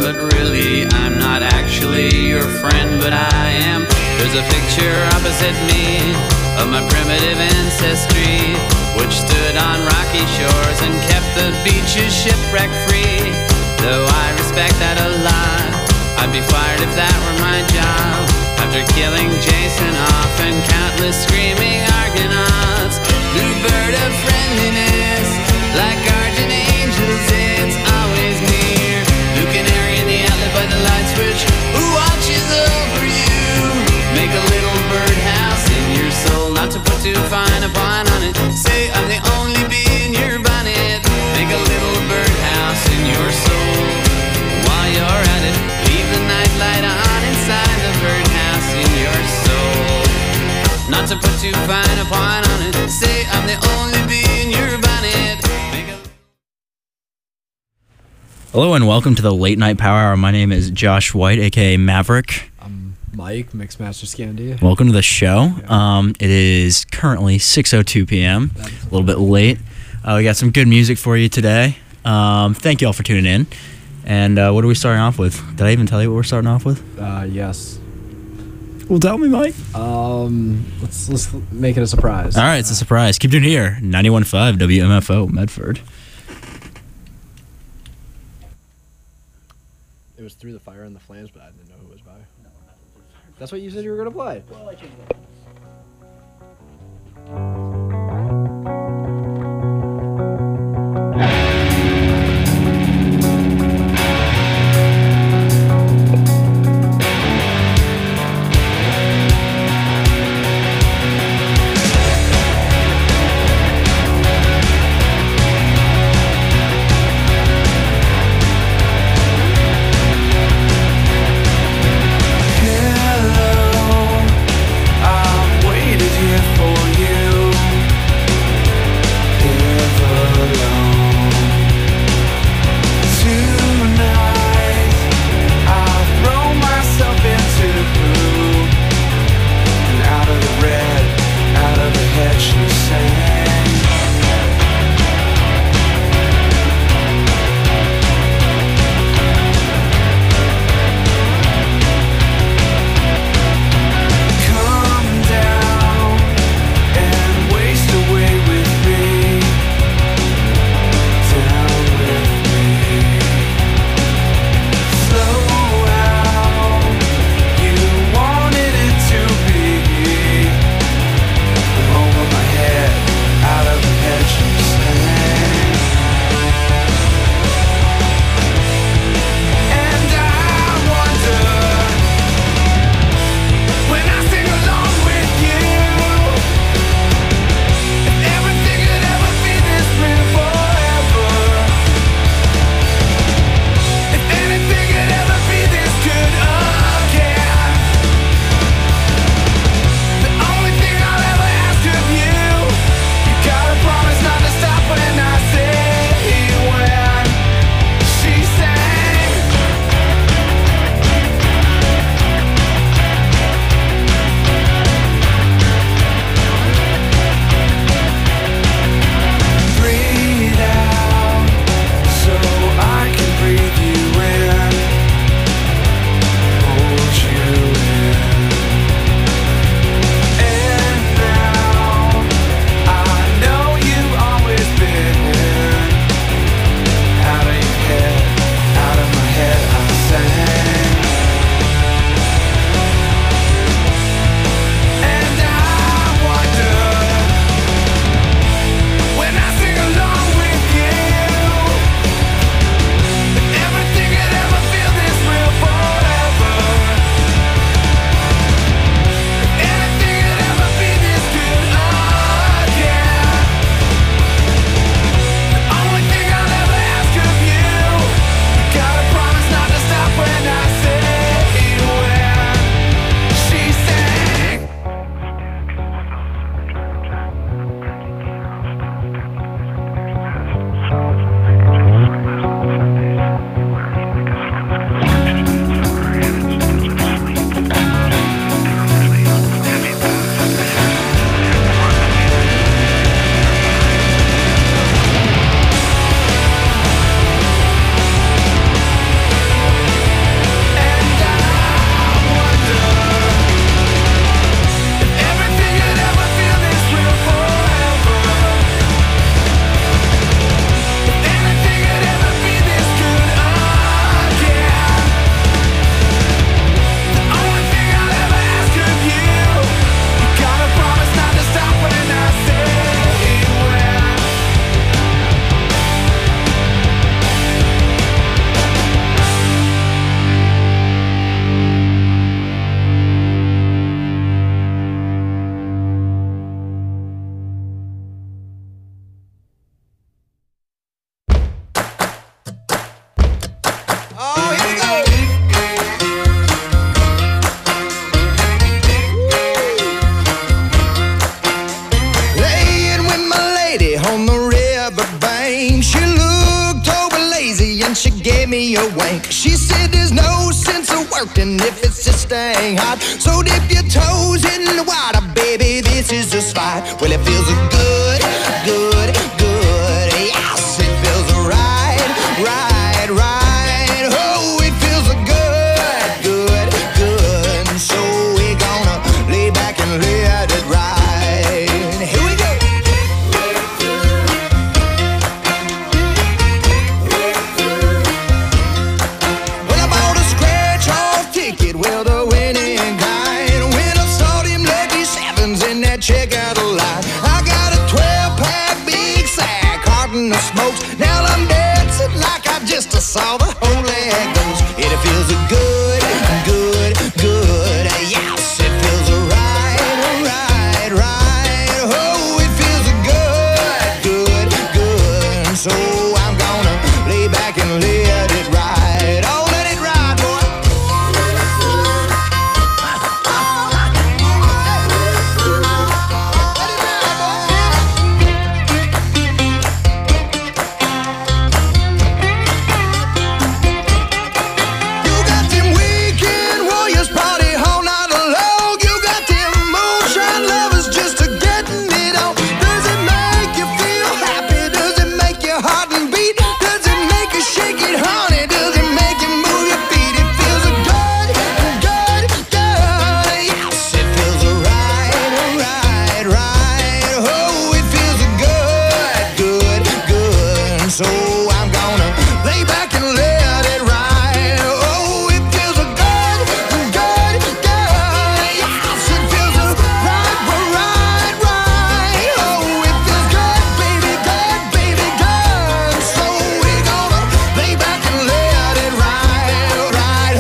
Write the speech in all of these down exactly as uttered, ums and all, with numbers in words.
but really I'm not actually your friend, but I am. There's a picture opposite me of my primitive ancestry, which stood on rocky shores and kept the beaches shipwreck free. Though I respect that a lot, I'd be fired if that were my job. After killing Jason off and countless screaming Argonauts, blue bird of friendliness, like guardian angels, it's always near. Blue canary in the outlet by the light switch, who watches over you? Make a little birdhouse in your soul, not to put too fine a point on it. Say I'm the only bee in your bonnet. Make a little birdhouse in your soul. While you're at it, leave the nightlight on inside the birdhouse in your soul. Not to put too fine a point on it. Say I'm the only bee in your bonnet. Make a Hello and welcome to the Late Night Power Hour. My name is Josh White, aka Maverick. I'm Mike, Mixmaster Scandia. Welcome to the show. Yeah. Um, it is currently six oh two p.m., a little bit late. Uh, we got some good music for you today. Um, thank you all for tuning in. And uh, what are we starting off with? Did I even tell you what we're starting off with? Uh, yes. Well, tell me, Mike. Um, let's let's make it a surprise. All right, it's a surprise. Keep doing here. ninety-one point five W M F O, Medford. It was Through the Fire and the Flames, but I didn't know who it was by. That's what you said you were gonna play. Well, I changed it. Hello, I've waited here for you. she gave me a wink. She said there's no sense of working if it's just staying hot. So dip your toes in the water, baby, this is the spot. Well, it feels good, good, good. Yes, it feels right, right, right. Oh, it feels good, good, good. So we're gonna lay back and let it ride. Here we go. Well, I bought a scratch-off ticket with the winning kind. When I saw them lucky sevens in that checkout line, I got a twelve-pack big sack, carton of smokes. Now I'm dancing like I just saw the Holy Ghost. It feels good, good, good. Yes, it feels right, right, right. Oh, it feels good, good, good. So I'm gonna lay back and let it ride. Oh, let it ride, boy. You got them weekend warriors party all night long. You got them moonshine lovers just a getting it on. Does it make you feel happy? Does it make your heart and beat? Does it make you shake it, honey? Does it make you move your feet? It feels good, good, good. Yes, it feels right, right, right. Oh, it feels good, good, good. So I'm gonna lay back and let it ride. Oh, it feels good, good, good. Yes, it feels right, right, right. Oh, it feels good, baby, good, baby, good. So we're gonna lay back and let it ride, right.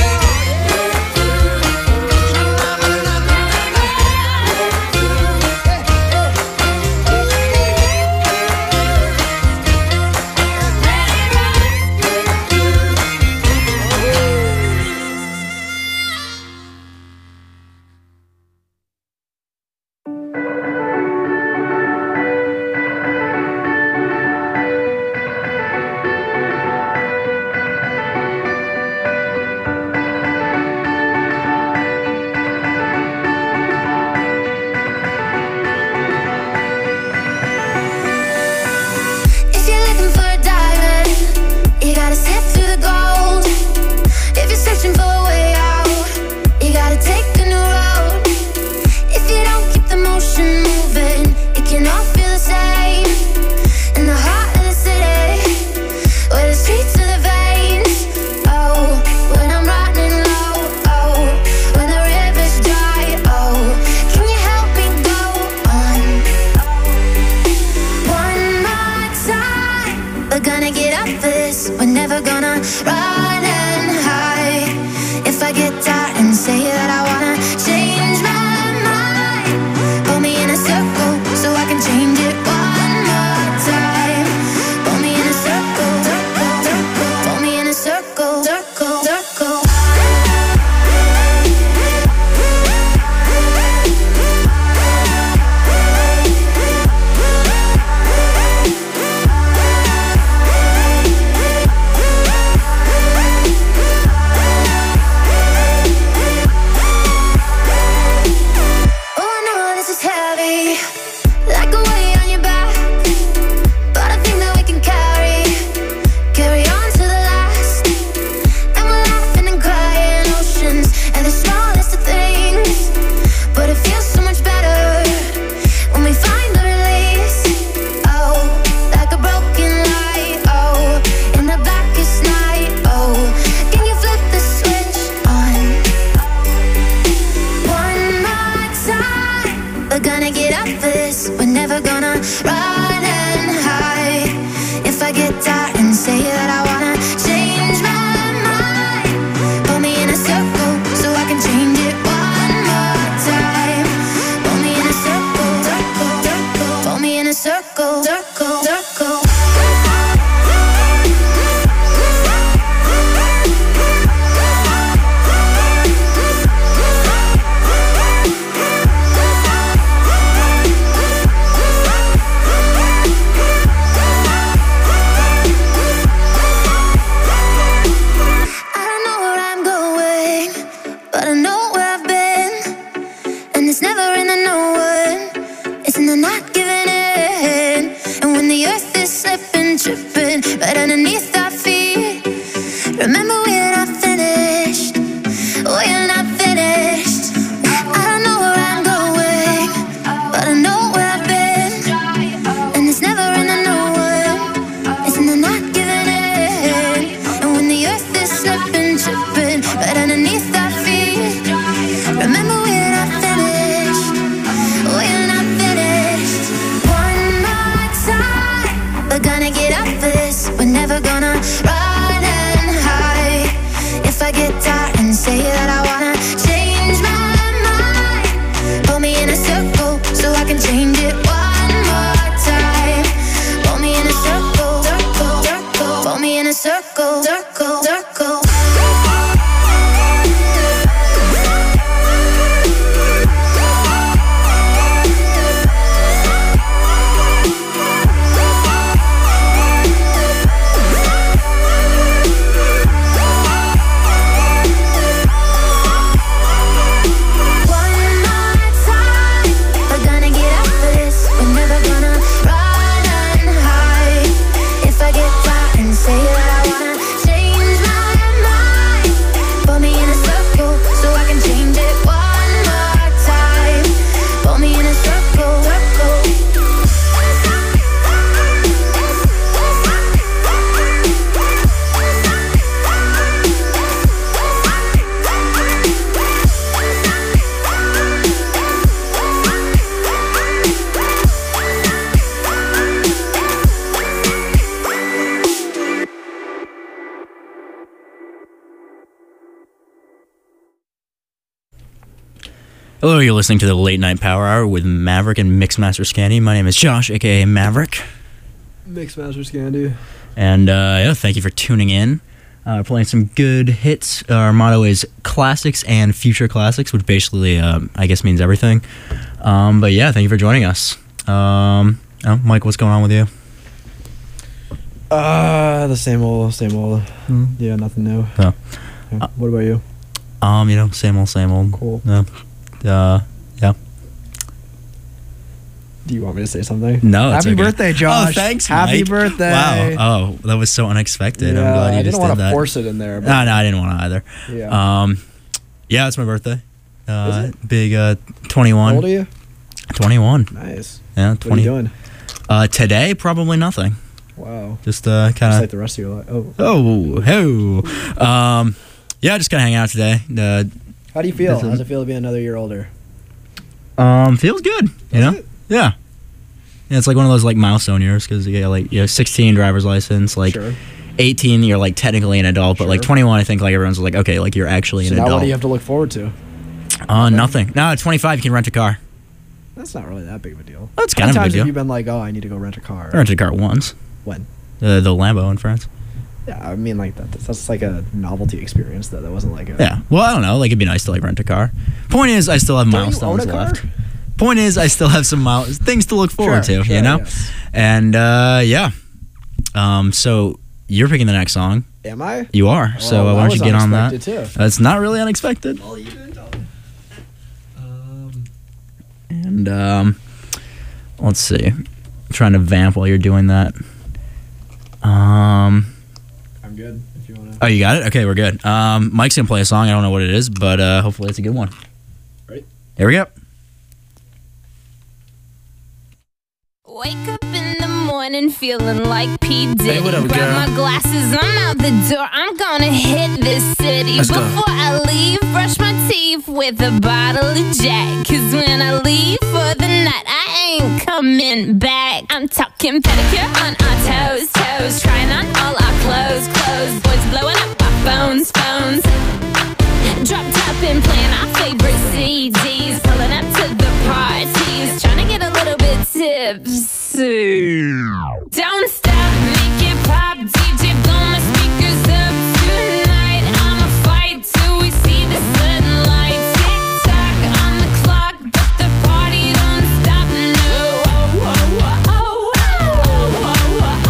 If you're looking for a diamond, you gotta sift through the gold. If you're searching for a way out, you gotta take a new road. If you don't keep the motion moving, it can all feel the same. In the heart of the city, where the streets are the veins. Oh, when I'm running low. Oh, when the river's dry. Oh, can you help me go on? One more time, we're gonna get up for this. We're never gonna run and hide. If I get tired and say that I wanna change my mind, pull me in a circle so I can change it one more time. Pull me in a circle, circle, circle. Pull me in a circle, circle, circle. tripping right underneath our feet. Remember when I finished, when I finished. I don't know where I'm going, but I know where I've been. And it's never in the no one, it's in the not giving in. And when the earth is slipping, tripping right underneath our feet. Remember when I finished, when I finished. One more time, we're gonna get up for this. We're never gonna run and hide. If I get tired and say that I wanna change my mind, pull me in a circle so I can change it one more time. Pull me in a circle, circle, circle. Pull me in a circle, circle, circle. Hello, you're listening to the Late Night Power Hour with Maverick and Mixmaster Scandy. My name is Josh, aka Maverick. Mixmaster Scandy. And uh, yeah, thank you for tuning in. Uh, we're playing some good hits. Our motto is classics and future classics, which basically, uh, I guess, means everything. Um, but yeah, thank you for joining us. Um, oh, Mike, what's going on with you? Uh, the same old, same old. Hmm. Yeah, nothing new. Oh. Yeah. Uh, what about you? Um, you know, same old, same old. Cool. Yeah. Uh, yeah. Do you want me to say something? No, it's Happy okay. birthday, Josh. Oh, thanks, Happy Mike. birthday. Wow. Oh, that was so unexpected. Yeah, I'm glad you I just didn't want did to that. force it in there. But No, no, I didn't want to either. Yeah. Um, yeah, it's my birthday. Uh, Is it? Big uh, twenty-one. How old are you? twenty-one. Nice. Yeah, What twenty. are you doing? Uh, today, probably nothing. Wow. Just uh, Just kind like of. the rest of your life. Oh. Oh, ho. Um, yeah, just kind of hang out today. Uh, How do you feel? This is- How's it feel to be another year older? um, feels good. You Does know. it? Yeah. Yeah, it's like one of those like milestone years because you get like you know sixteen driver's license, like Sure. eighteen you're like technically an adult, but like Sure. twenty-one I think like everyone's like okay like you're actually So an now adult. what do you have to look forward to? Uh, nothing. No, at twenty-five you can rent a car. That's not really that big of a deal. That's How kind many of a times big have deal. you been like, oh, I need to go rent a car? I rented a car once. When? Uh, the Lambo in France. Yeah, I mean like that. That's, that's like a novelty experience. Though that wasn't like a. Yeah. Well, I don't know. Like it'd be nice to like rent a car. Point is, I still have Don't you milestones own a car? left. Point is, I still have some mile- things to look forward Sure, to. sure, you know. yes. And uh, yeah. Um. So you're picking the next song. Am I? You are. so Well, uh, why that don't you was get on that? unexpected, too. That's not really unexpected. Well, you didn't tell me. Um, And um, let's see. I'm trying to vamp while you're doing that. Um. I'm good. If you wanna. Oh, you got it? Okay, we're good. Um, Mike's gonna play a song. I don't know what it is, but uh, hopefully it's a good one. Ready? Here we go. Wake up in the morning feeling like P. Diddy. Hey, what up, Grab girl? my glasses, I'm out the door. I'm gonna hit this city. Let's go. Before I leave, brush my teeth with a bottle of Jack. Cause when I leave for the night, I ain't coming back. I'm talking pedicure on our toes, toes. Trying on all our clothes, clothes. Boys blowing up our phones, phones. Drop top and playing our favorite C Ds. Pulling up to the parties. Trying to get a little bit tipsy. Don't stop, make it pop. D J, blow my speakers up tonight. I'ma fight till we see the sunlight. Tick tock on the clock, but the party don't stop. No. Oh, oh, oh, oh, oh, oh,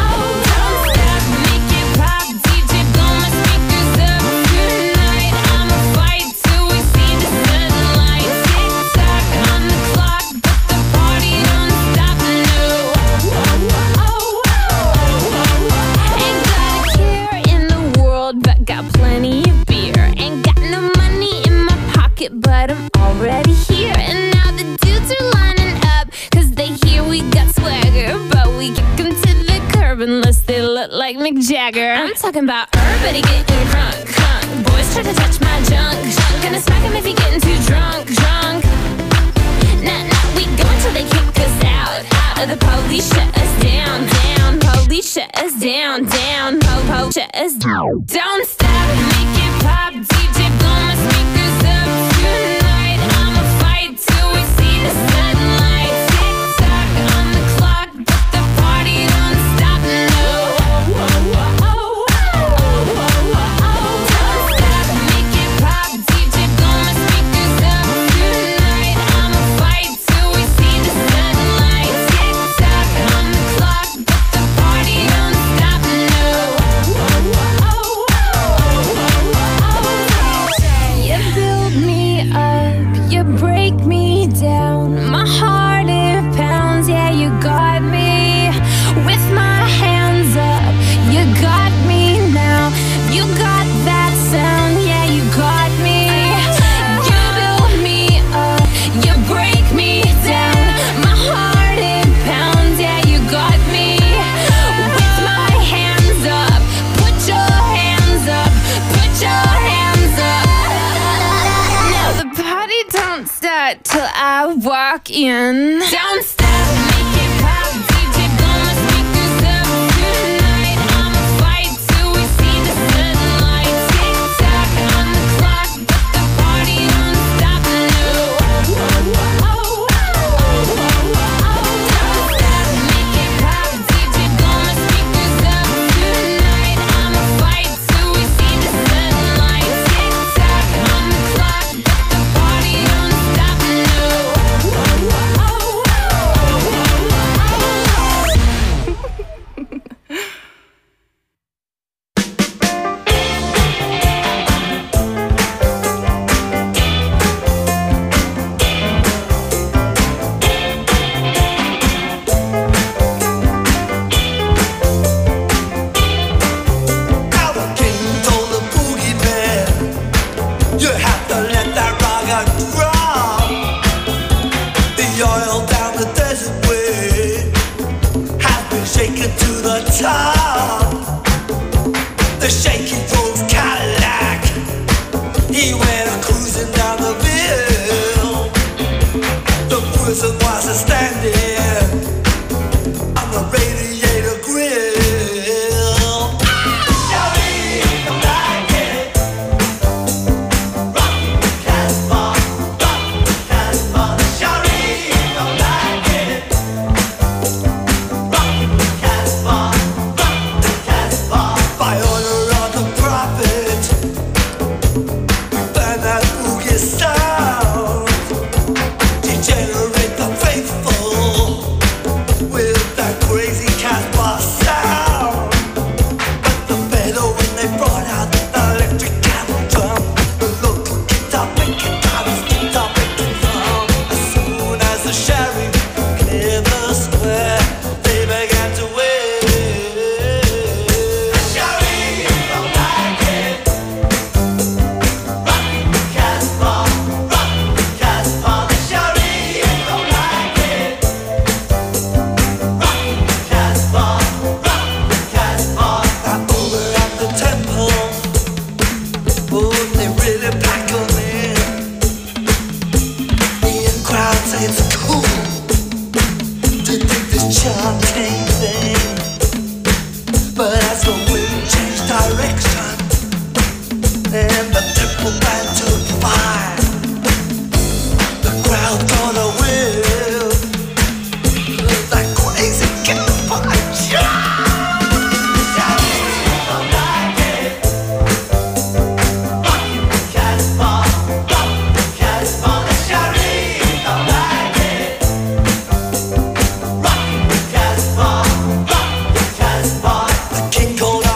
already here. And now the dudes are lining up, cause they hear we got swagger. But we kick them to the curb unless they look like Mick Jagger. I'm talking about everybody getting crunk, crunk. Boys try to touch my junk, junk. Gonna smack him if he getting too drunk, drunk. Nah, nah, we go until they kick us out, out. Or the police shut us down, down. Police shut us down, down. Po, po, shut us down. Don't stop, make it pop. D J blow my speakers up tonight. I'ma fight till we see the sunlight. Tick tock on the clock, but the party don't stop, no. Don't stop, make it pop. D J blow my speakers up tonight. I'ma fight till we see the sunlight. Tick tock on the clock, but the party don't stop, no. You build me up, you break me down. My heart it pounds, yeah, you got me. With my hands up, you got me now. You got that sound, yeah, you got me. You build me up, you break me down. My heart it pounds, yeah, you got me. With my hands up, put your hands up, put your hands up. Now the party don't start till I walk in. Don't stop, make it pop. D J blow my speakers up tonight. I'ma fight till we see the sunlight. Tick tock on the clock, but the party don't stop, no. Don't stop, make it pop. D J blow my speakers up tonight. I'ma fight till we see the sunlight. Tick tock on the clock, but the party don't stop, no. Now the king told the boogeyman, you have to let that rocket drop. The oil down the desert way has been shaken to the top. The shaky drove Cadillac, he went a cruising down the hill. The person was a standing on the radiator grill. By order of the prophet, we burn that boogie sound, degenerate the faithful with that crazy Casbah sound. But the better when they brought out the electric cattle drum, the local guitar picking drums, guitar picking drum. As soon as the sheriff cleared the square, they began to wave. It's cool to think this chanting thing, but as the wind changed direction and the temple began to fire, the crowd gonna will that crazy Casbah. The king called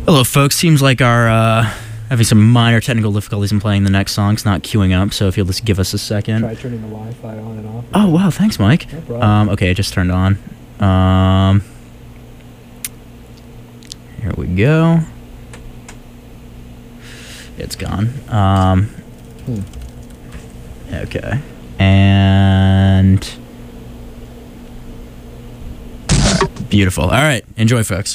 Hello, folks. Seems like our uh, having some minor technical difficulties in playing the next song. It's not queuing up, so if you'll just give us a second. Try turning the Wi-Fi on and off. Oh, wow. Thanks, Mike. No problem. Um, okay, it just turned on. Um, here we go. It's gone. Um, Hmm. Okay. And... All right, beautiful. All right. Enjoy, folks.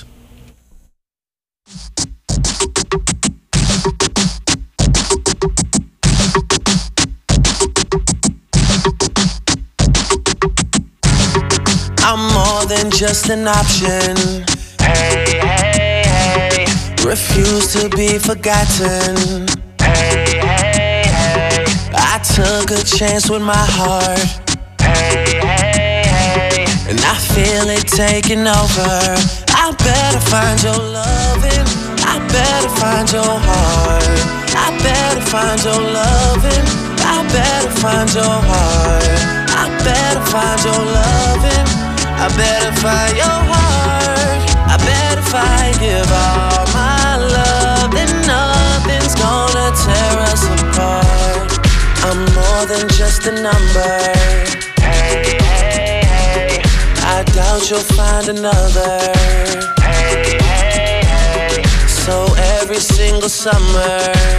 I'm more than just an option. Hey, hey, hey. Refuse to be forgotten. Hey, hey, hey. I took a chance with my heart. Hey, hey, hey. And I feel it taking over. I better find your loving. I better find your heart. I better find your loving. I better find your heart. I better find your loving. I better find your heart. I better find, give all my love, then nothing's gonna tear us apart. I'm more than just a number. Hey, hey, hey. I doubt you'll find another. Hey, hey, hey. So every single summer,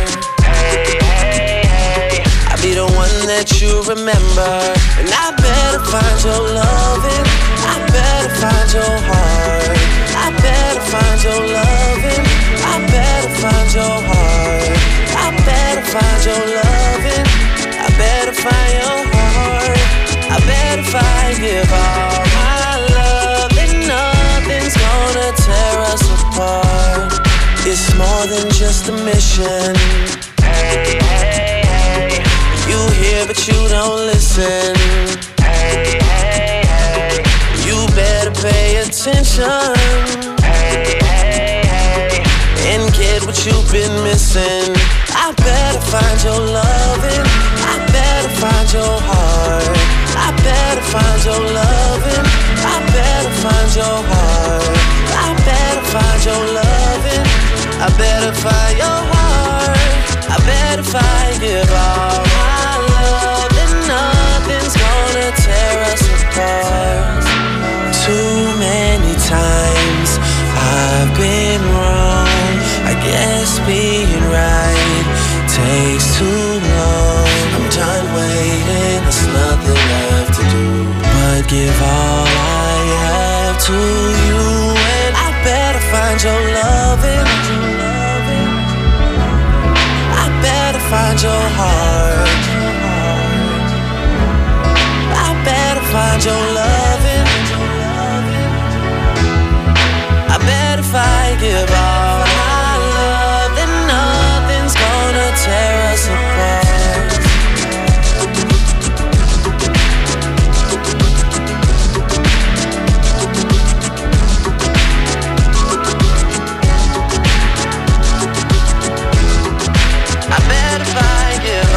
hey, hey, hey. I'll be the one that you remember. And I better find your loving. I better find your heart. I better find your loving. I better find your heart. I better find your loving. I better find your heart. I better find, give all my love, and nothing's gonna tear us apart. It's more than just a mission. Hey, hey, hey. You hear but you don't listen. Hey, hey, hey. You better pay attention. Hey, hey, hey. And get what you've been missing. I better find your loving. I better find your heart. I better find your loving. I better find your heart. I better find your loving. I better find your heart. I better find, give all my love, and nothing's gonna tear us apart. Too many times I've been wrong. I guess being right takes too long. I'm done waiting, there's nothing left to do but give all I have to you. And I better find your loving. I better find your heart. I better find your loving. I better find, give all my love, then nothing's gonna tear us apart. I better find, give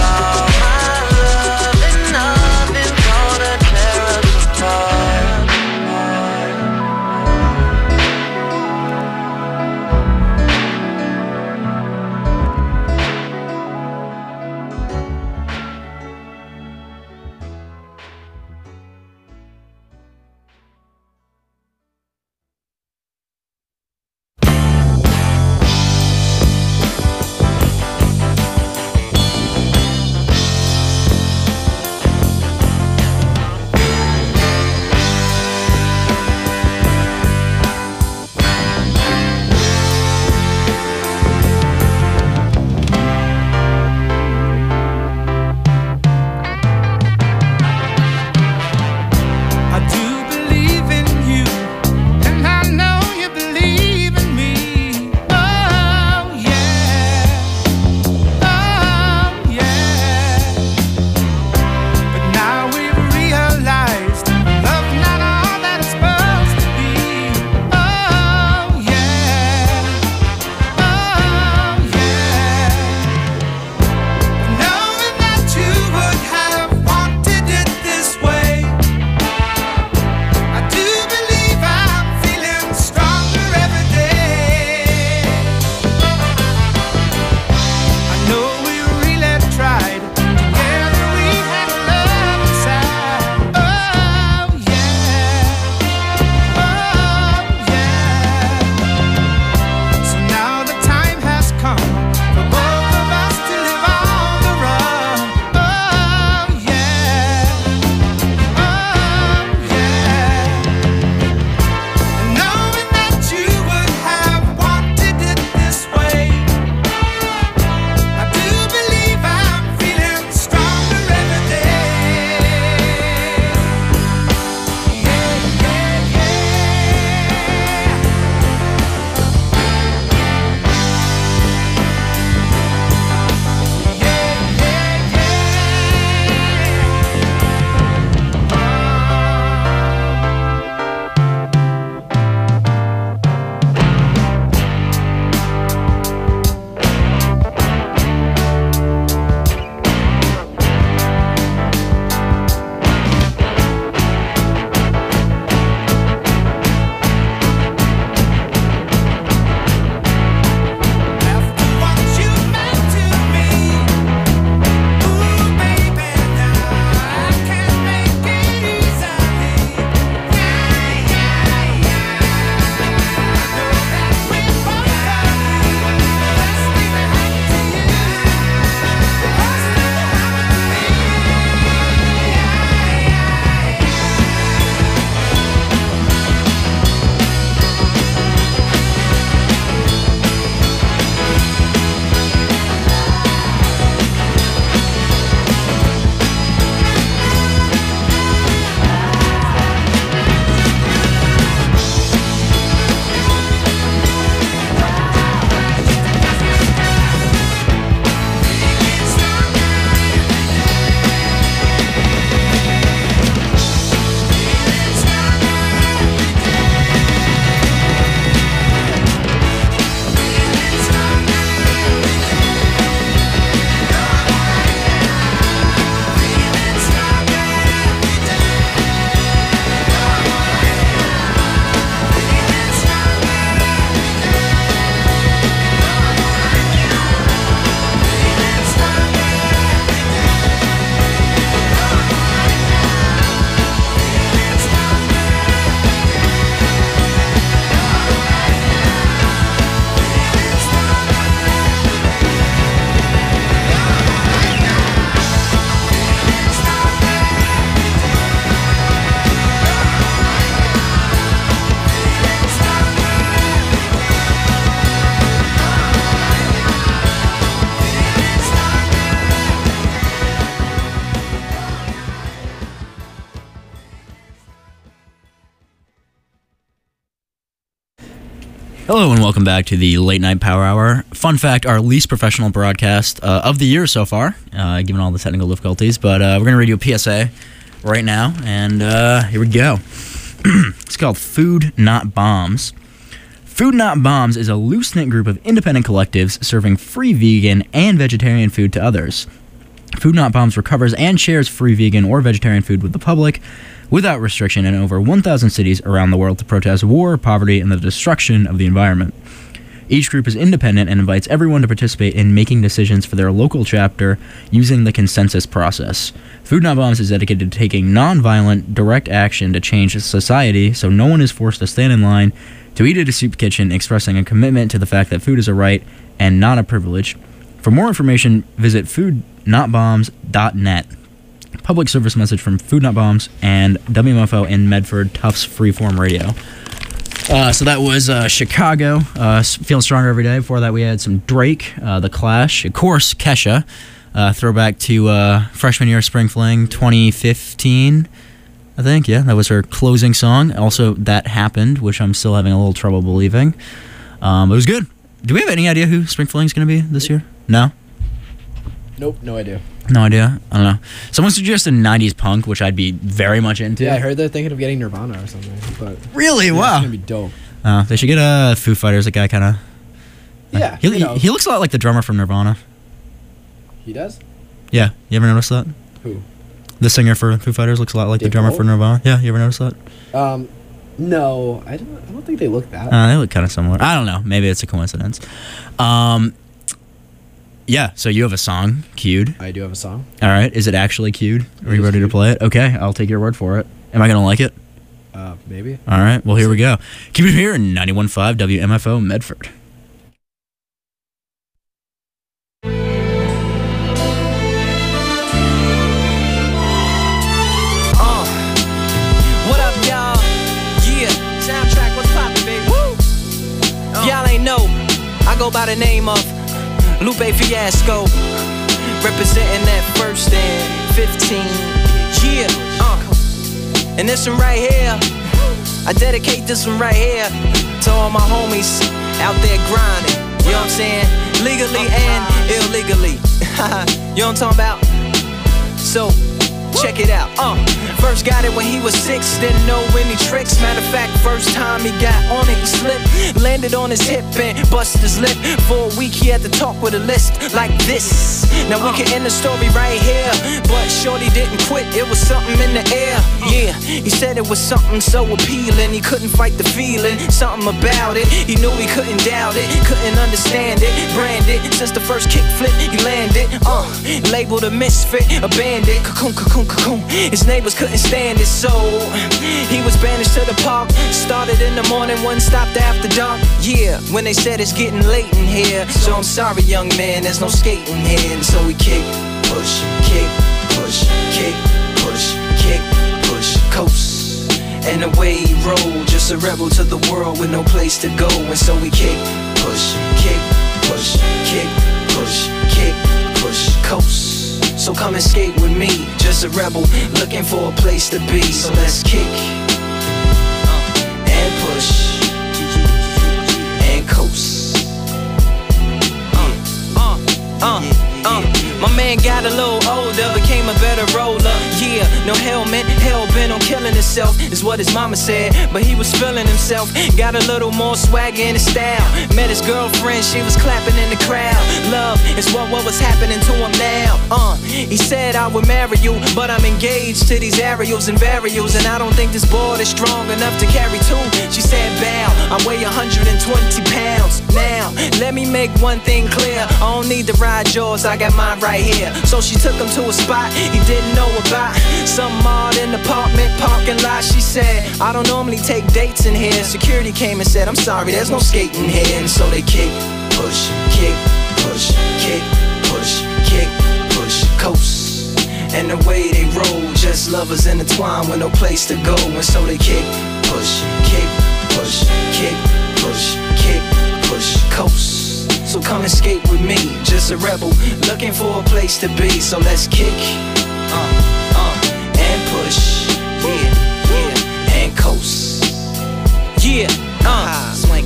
Hello and welcome back to the Late Night Power Hour. Fun fact, our least professional broadcast uh, of the year so far, uh, given all the technical difficulties. But uh, we're going to read you a P S A right now, and uh, here we go. It's called Food Not Bombs. Food Not Bombs is a loose-knit group of independent collectives serving free vegan and vegetarian food to others. Food Not Bombs recovers and shares free vegan or vegetarian food with the public without restriction in over one thousand cities around the world to protest war, poverty, and the destruction of the environment. Each group is independent and invites everyone to participate in making decisions for their local chapter using the consensus process. Food Not Bombs is dedicated to taking non-violent, direct action to change society so no one is forced to stand in line to eat at a soup kitchen, expressing a commitment to the fact that food is a right and not a privilege. For more information, visit food not bombs dot net. Public service message from Food Not Bombs and W M F O in Medford, Tufts Freeform Radio. Uh, so that was uh, Chicago, uh, Feeling Stronger Every Day. Before that, we had some Drake, uh, The Clash, of course, Kesha. Uh, throwback to uh, freshman year Spring Fling twenty fifteen, I think. Yeah, that was her closing song. Also, That Happened, which I'm still having a little trouble believing. Um, it was good. Do we have any idea who Spring Fling's going to be this year? No? Nope, no idea. No idea. I don't know. Someone suggested nineties punk, which I'd be very much into. Yeah, I heard they're thinking of getting Nirvana or something. But really? yeah, Wow. It's gonna be dope. Uh, they should get a uh, Foo Fighters. A guy kind of. Yeah, He, you know. he looks a lot like the drummer from Nirvana. He does? Yeah. You ever notice that? Who? The singer for Foo Fighters looks a lot like Dave the drummer Grohl? for Nirvana. Yeah. You ever notice that? Um, no, I don't. I don't think they look that. Uh, they look kind of similar. I don't know. Maybe it's a coincidence. Um. Yeah. So you have a song queued. I do have a song. All right. Is it actually queued? Are It you is ready to queued. play it? Okay. I'll take your word for it. Am I gonna like it? Uh, maybe. All right. Well, here we go. Keep it here in ninety-one point five W M F O Medford. Uh, what up, y'all? Yeah, soundtrack, what's poppin', baby? Woo! Y'all ain't know, I go by the name of Lupe Fiasco, representing that first and fifteen. Yeah, uh, and this one right here, I dedicate this one right here to all my homies out there grinding. You know what I'm saying? Legally and illegally. You know what I'm talking about? So, check it out. Uh, first got it when he was six, didn't know any tricks. Matter of fact, first time he got on it, he slipped, landed on his hip and busted his lip. For a week he had to talk with a list like this. Now we can end the story right here, but shorty didn't quit, it was something in the air. Yeah, he said it was something so appealing, he couldn't fight the feeling, something about it. He knew he couldn't doubt it, couldn't understand it, branded since the first kick flip he landed. Uh, labeled a misfit, a bandit, cocoon, cocoon, cocoon. His neighbors couldn't stand it, so he was banished to the park. Started in the morning, one stopped after dark. Yeah, when they said it's getting late in here, so I'm sorry, young man, there's no skating here. And so we kick, push, kick, push, kick, push, kick, push, coast. And away he rolled, just a rebel to the world with no place to go. And so we kick, push, kick, push, kick, push, kick, push, coast. So come and skate with me, just a rebel looking for a place to be. So let's kick uh, and push and coast. Uh, uh, uh, uh. My man got a little older, became a better roller. Yeah, no helmet, hell bent on killing himself, is what his mama said. But he was feeling himself, got a little more swagger in his style. Met his girlfriend, she was clapping in the crowd. Love is what, what was happening to him now. Uh, he said I would marry you, but I'm engaged to these aerials and varials, and I don't think this board is strong enough to carry two. She said bow, I weigh one hundred twenty pounds. Now, let me make one thing clear, I don't need to ride yours, I got mine right here. So she took him to a spot he didn't know about, some odd in the apartment parking lot. She said, I don't normally take dates in here. Security came and said, I'm sorry, there's no skating here. And so they kick, push, kick, push, kick, push, kick, push, coast. And the way they roll, just lovers intertwined with no place to go. And so they kick, push, kick, push, kick, push, kick, push, coast. So come and skate with me, just a rebel looking for a place to be. So let's kick, uh, uh, and push, yeah, yeah, and coast. Yeah, uh, swanky.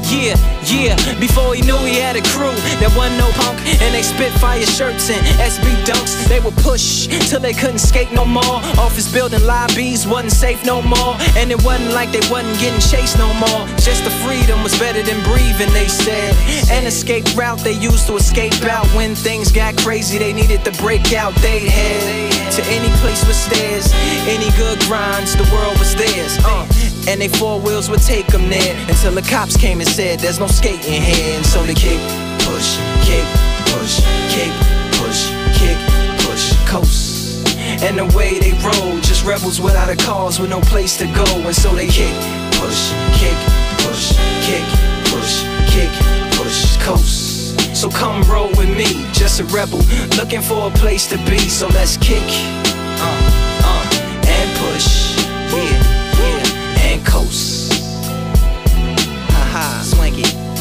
yeah, yeah. Before he knew he had a crew that wasn't no punk, and they spit fire shirts and S B dunks. They would push till they couldn't skate no more. Office building lobbies wasn't safe no more, and it wasn't like they wasn't getting chased no more. Just the freedom was better than breathing, they said. An escape route they used to escape out when things got crazy. They needed to break out. They head to any place with stairs, any good grinds, the world was theirs. Uh, and they four wheels would take them there until the cops came and said there's no skating here. And so they kick, push, kick, push, kick, push, kick, push, coast. And the way they roll, just rebels without a cause with no place to go. And so they kick, push, kick, push, kick, push, kick, push, coast. So come roll with me, just a rebel looking for a place to be. So let's kick, uh, uh, and push, yeah, yeah, and coast. Haha, swanky.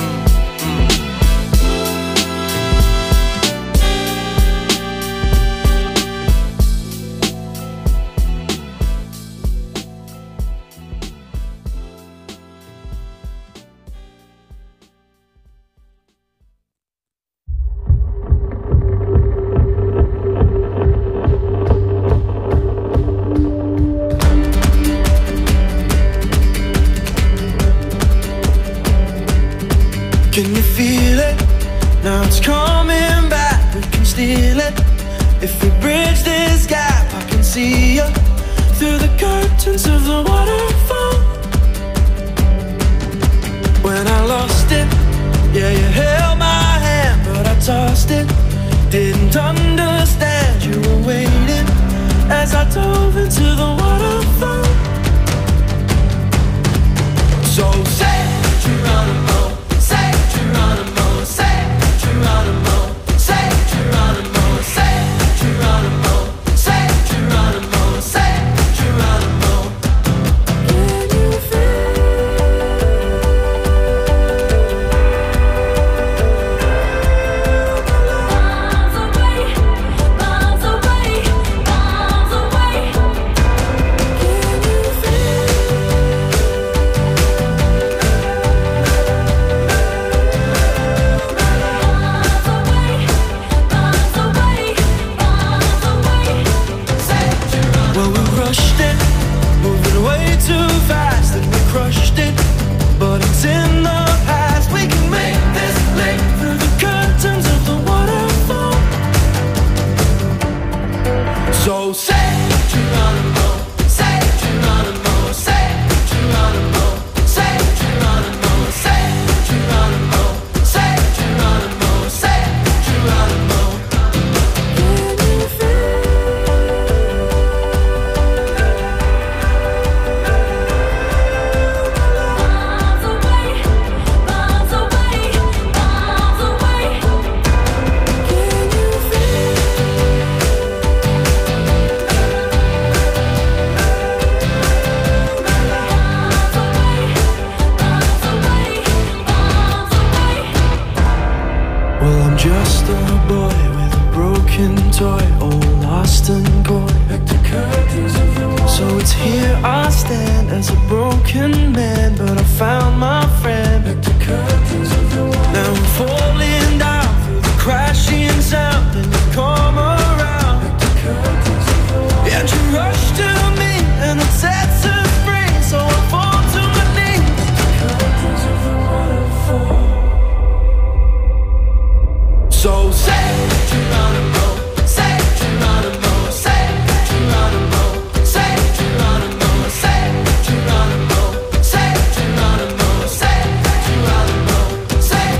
Can you feel it? Now it's coming back, we can steal it. If we bridge this gap, I can see you through the curtains of the waterfall. When I lost it, yeah, you held my hand, but I tossed it. Didn't understand you were waiting as I dove into the waterfall. So say Geronimo, say Geronimo, say Geronimo, say Geronimo, say Geronimo, say Geronimo, say Geronimo. Can you feel? Miles away, miles away, miles away. Can you feel? Well, we rushed it, moving way too fast, and we crushed it. But it's in the past. We can make this leap through the curtains of the waterfall. So say Geronimo, say Geronimo, say Geronimo, say Geronimo, say Geronimo, say Geronimo, say Geronimo. Can you feel? Miles away, miles away, miles away. Can you feel? Miles away, miles away, miles away. Well, I'm just a boy with a broken toy, all lost and coy. So it's here I stand as a broken man, but I found my friend. Now I'm falling down through the crashing sound, and you come around. And you rush to me, and it sets us free. So I fall to my knees. So say Geronimo, say Geronimo, say Geronimo, say Geronimo, say Geronimo, say Geronimo, say Geronimo, say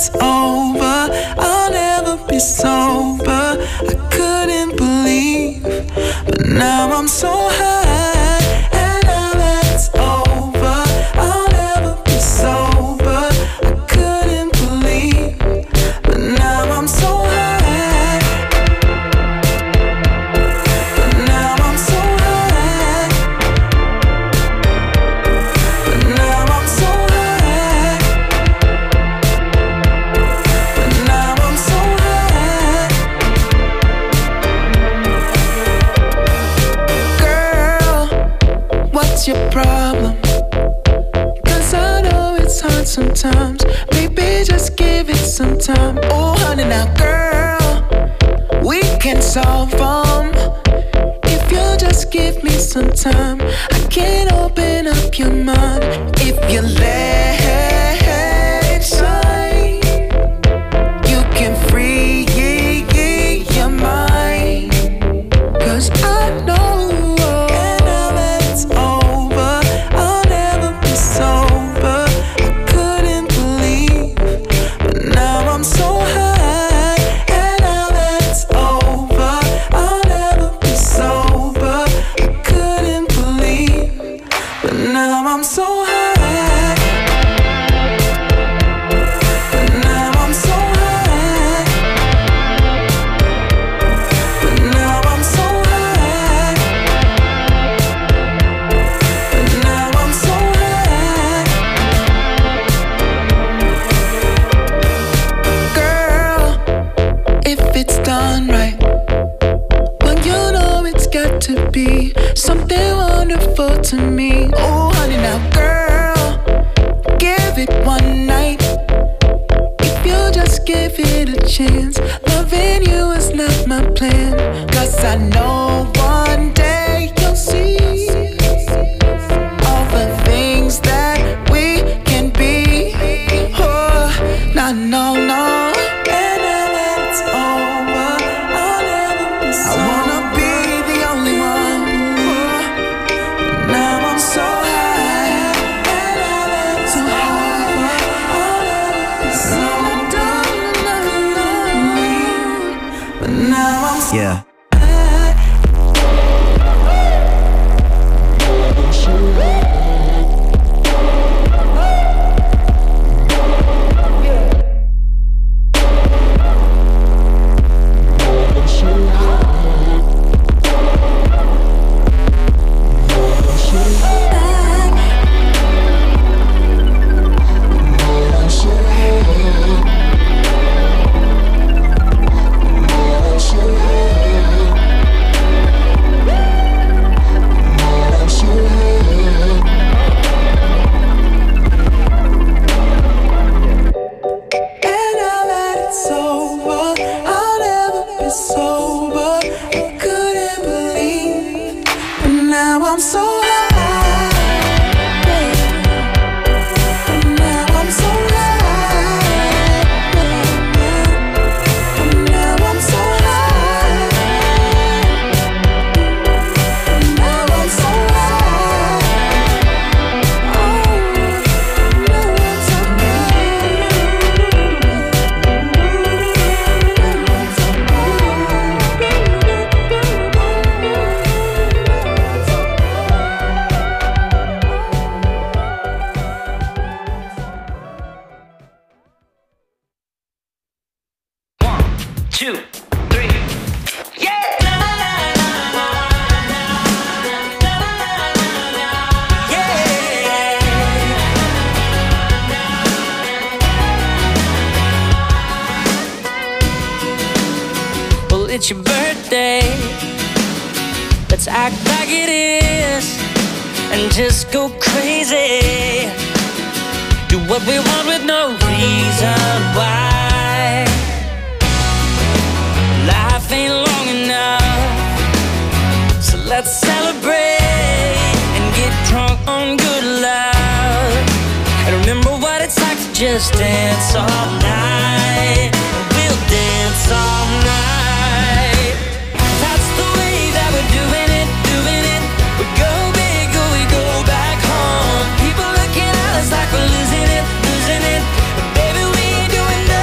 it's over, I'll never be sober. I couldn't believe, but now I'm so high. And now that it's over, I'll never be sober. I couldn't believe, but now I'm so high. But now I'm so high. But now I'm so high. But now I'm so high. Girl, what's your problem? 'Cause I know it's hard sometimes. Maybe just give it some time. Oh, honey, now, girl, we can solve them. If you just give me some time, I can open up your mind. If you let it shine, you can free your mind. 'Cause I know, and now that it's over, I'll never be sober. I couldn't believe, but now I'm so high. And now that it's over, I'll never be sober. I couldn't believe, but now I'm so high. But now I'm so high. But now I'm so high. But now I'm so high. Girl, if it's done right, well, you know it's got to be something wonderful to me. Oh, honey, now, girl, give it one night. If you just give it a chance, loving you is not my plan. 'Cause I know one day you'll see all the things that we can be. Oh, no, no, no. And now that it's over, I'll never be sober. I wanna be the only one. Oh, now I'm so high. And now that it's over, I'll never be sober. But now I'm so Yeah. And now that it's over, I'll never be sober. I couldn't believe, but now I'm so high. But now I'm so high. But now I'm so high. But now I'm so high. Oh, now I'm so Two, three, yeah! Well, it's your birthday. Let's act like it is and just go crazy. Do what we want with no reason why. Life ain't long enough, so let's celebrate and get drunk on good love. And remember what it's like to just dance all night. We'll dance all night. That's the way that we're doing it, doing it. We go big or we go back home. People looking at us like we're losing it, losing it. But baby, we ain't doing nothing.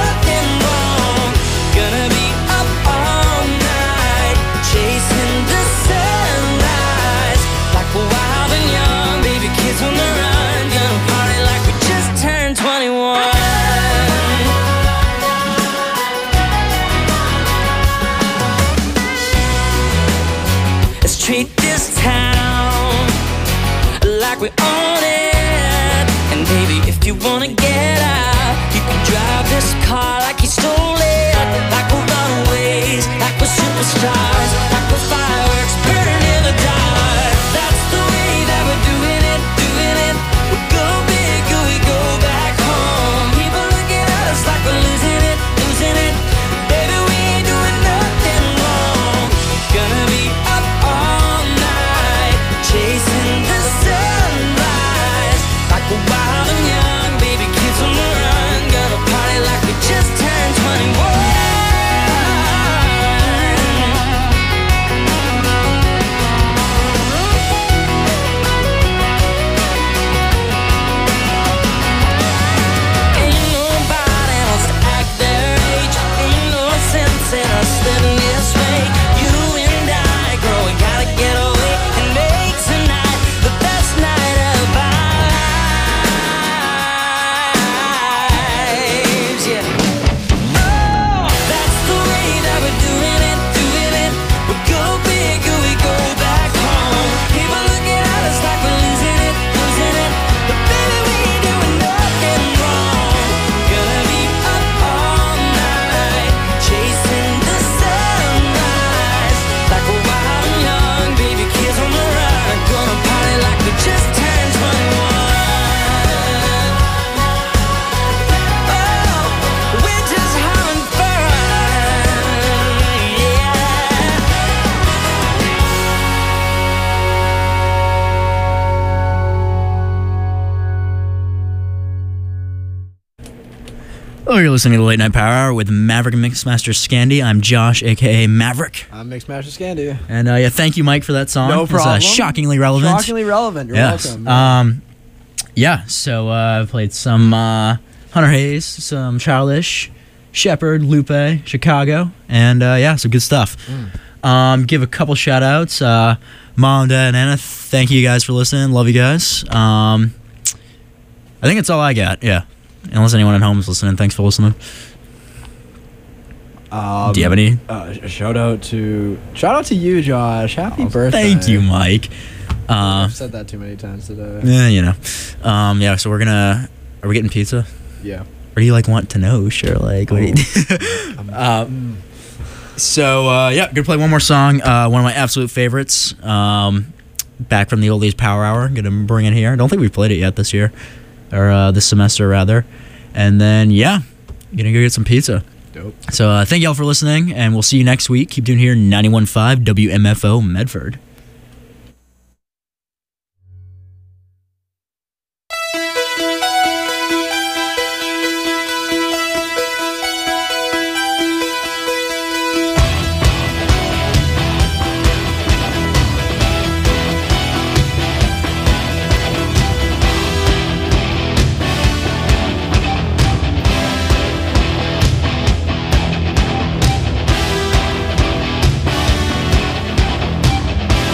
you wanna get out. You can drive this car like you stole it, like we're runaways, like we're superstars, like we're fireworks burning in the dark. That's the way that we're doing it, doing it. We go big or we go back home. People look at us like we're losing it, losing it. Baby, we ain't doing nothing wrong. Gonna be up all night, chasing the sunrise, like we're wild and young, baby, kids on the run. Gonna party like we just turned twenty-one. Ain't nobody wants to act their age. Ain't no sense in us living this way. You and I, girl, we gotta get away and make tonight the best night of our lives. Yeah. Oh, that's the way that we're doing it, doing it. We go big or we go back home. People looking at us like we're losing it, losing it. But baby, we ain't doing nothing wrong. Gonna be up all night, chasing the sunrise, like we're wild and young, baby, kids on the run. Gonna party like we just turned twenty-one. Oh, we're just having fun, yeah. Oh, you're listening to the Late Night Power Hour with Maverick and Mixmaster Scandy. I'm Josh, aka Maverick. I'm Mixmaster Scandy. And uh, yeah, thank you, Mike, for that song. No It's, problem. uh, shockingly relevant. Shockingly relevant. You're yes. welcome. Um, yeah, so uh, I played some uh, Hunter Hayes, some Childish, Shepherd, Lupe, Chicago, and uh, yeah, some good stuff. Um, give a couple shout outs. Uh, Mom, Dad, and Anna, thank you guys for listening. Love you guys. Um, I think that's all I got, yeah. Unless anyone at home is listening, thanks for listening. Um, Do you have any? Uh, sh- shout out to shout out to you, Josh. Happy birthday. Thank you, Mike. Uh, I've said that too many times today. yeah, you know. Um, yeah, so we're gonna. Are we getting pizza? Yeah. Or do you like want to know? Sure, like. What do you um, so uh, yeah, gonna play one more song. Uh, one of my absolute favorites. Um, back from the oldies Power Hour. Gonna bring it here. I don't think we've played it yet this year, or uh, this semester rather. And then yeah, gonna go get some pizza. Dope. So uh, thank y'all for listening, and we'll see you next week. Keep doing here ninety-one point five W M F O Medford. Thank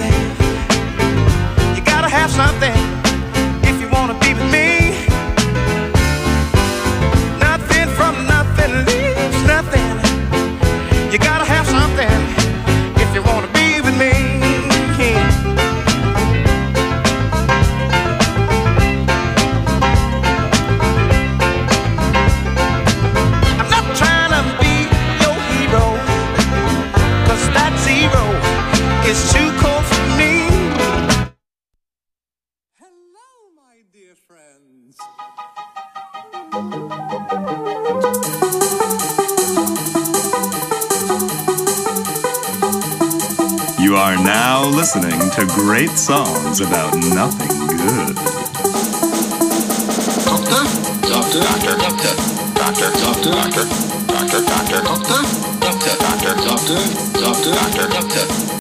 something. You gotta have something if you wanna be with me. Nothing from nothing leaves nothing. You gotta have something if you wanna be with me. I'm not trying to be your hero, 'cause that zero is too cold for me. Hello, my dear friends. You are now listening to great songs about nothing good. Doctor? Doctor? Doctor? Doctor? Doctor? Doctor? Doctor? Doctor? Doctor? Doctor? Doctor? Doctor? Doctor? Doctor? Doctor? Doctor?